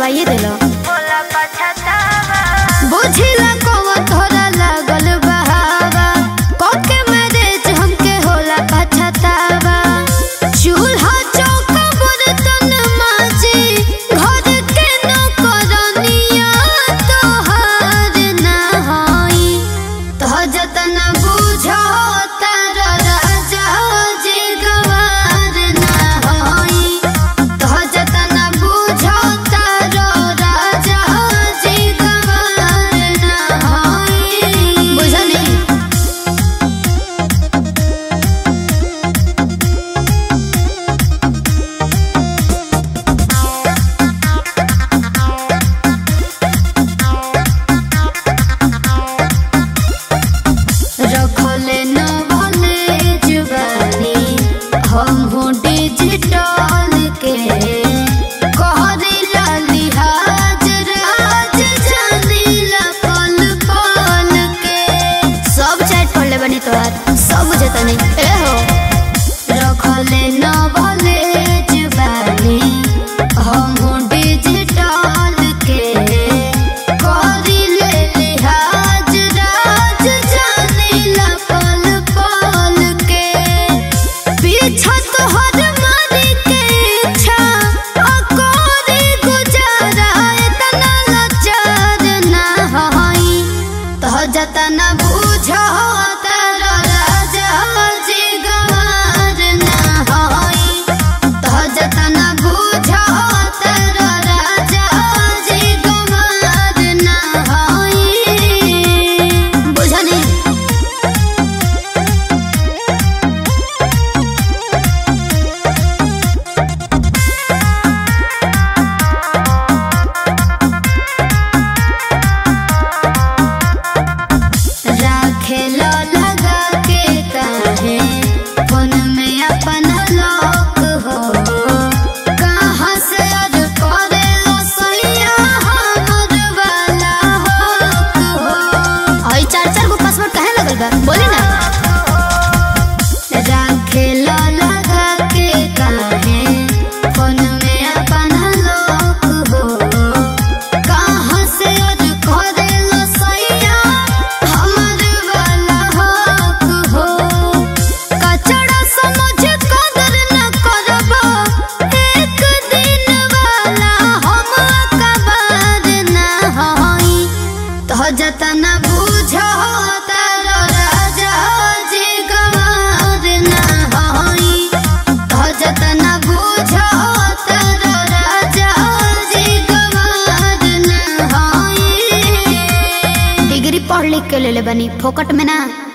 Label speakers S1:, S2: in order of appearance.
S1: दबाइए दिलो बुझिला कवा तोरा लागल बहावा कोके मैरिज हमके होला पछतावा चूल्हा चौका बर्तन माजी घर के नौकरानिया तोहार ना होई तो जतन बुझो तारा राजा जी गवार ना होई तो जतन बुझो तारा राजा जी गवार ना होई बुझनी रखले न भले जुबानी हम हो डिजिटल के कहरिला लिहाज राज जानिला पल पल के सब चैट पढ़ ले बनी तोहार सब बुझता नहीं ए हो रखले न भले जुबानी हम हो डिजिटल के कहरिले लिहाज राज जानिला पल पल के पीछा तोहर मारी के इच्छा अकोरी गुजारा इतना लाचार ना होई तो जतन बुझो तारा राजा जी गवार ना होई तो जतन बुझो तारा राजा जी गवार ना होई बुझनी राखेला लगा के काहे फोन में अपन लॉक हो कहाँ से अर करेला सैया हमर वाला हो हई चार गो पासवर्ड काहे लगल बा बोली ना राखेला लगा के काहे फोन में अपन लॉक हो कहाँ से अर करेला सैया हमर वाला हक हो कचड़ा समझ कदर न करबो एक दिन वाला हम कबार ना होई तो जतन बुझो तारा राजा जी गवार ना होई तो जतन बुझो तारा राजा जी गवार ना होई डिग्री पढ़ लिख के ले ले बनी फोकट में ना।